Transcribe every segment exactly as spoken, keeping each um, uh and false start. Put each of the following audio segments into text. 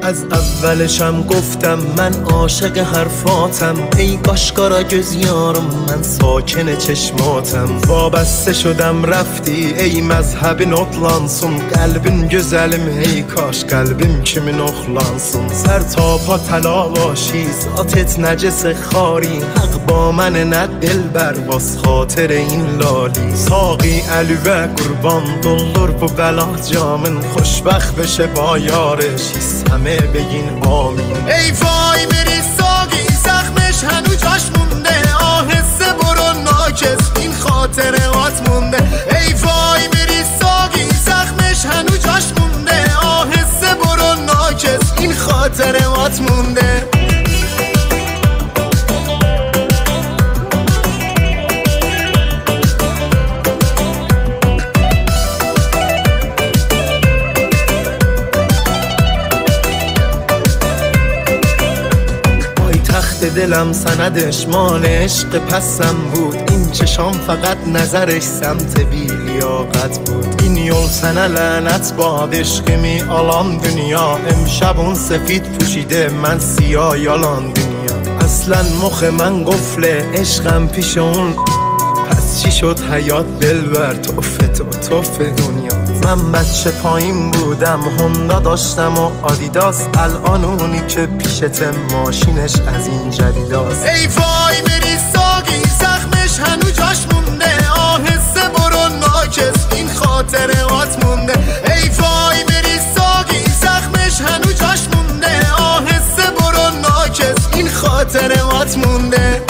از اولشم گفتم من عاشق حرفاتم، ey قاشقارا göz yarım من ساکن چشماتم. وابسته شدم رفتی ey مذهبin otlansın, قلبin güzelim ey kaş قلبim kimin oxlansın. سر تا پا طلا باشی ذاتت نجس خاری، حق با من نه دلبر باز خاطر این لالی. ساقی علوه قربان doldur bu بلا جامن، خوشبخت بشه با یارش همه بگین آمین. ای وای بری ساقی زخمش هنو جاش مونده، آهسته برو ناکس این خاطرات مونده. ای وای بری ساقی زخمش هنو جاش مونده، آهسته برو ناکس این خاطرات مونده. دلم سندش مال عشق پسم بود، این چشام فقط نظرش سمت بی لیاقت بود. این یول سنه لعنت باد عشقمی آلان دنیا، امشب اون سفید پوشیده من سیاه یالان دنیا. اصلا مخ من قفله عشقم پیش اون، پس چی شد حیات دلبر توفه تو توفه دنیا. من بچه پایین بودم هوندا داشتم و آدیداس، الان اونی که پیشت ماشینش از این جدیداست. ای وای بری ساقی زخمش هنو جاش مونده، آهسته برو ناکس این خاطرات مونده. ای وای بری ساقی زخمش هنو جاش مونده، آهسته برو ناکس این خاطرات مونده.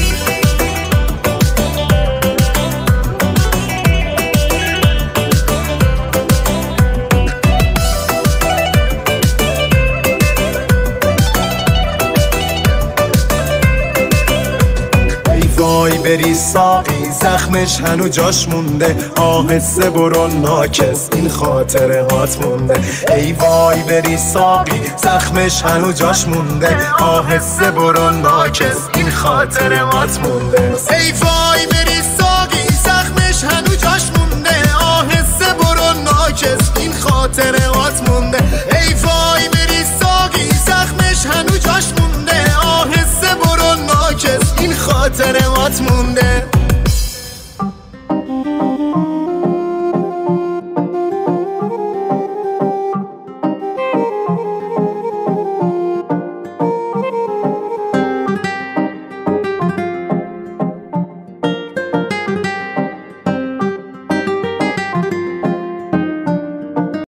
وای بری ساقی زخمش هنو جاش مونده، آهسته برو ناکس این خاطرات مونده. ای وای بری ساقی زخمش هنو جاش مونده، آهسته برو ناکس این خاطرات مونده. ای وای بری ساقی زخمش هنو جاش مونده، آهسته برو ناکس این خاطرات مونده. ای وای بری ساقی زخمش هنو جاش مونده، آهسته برو ناکس این خاطرات مونده.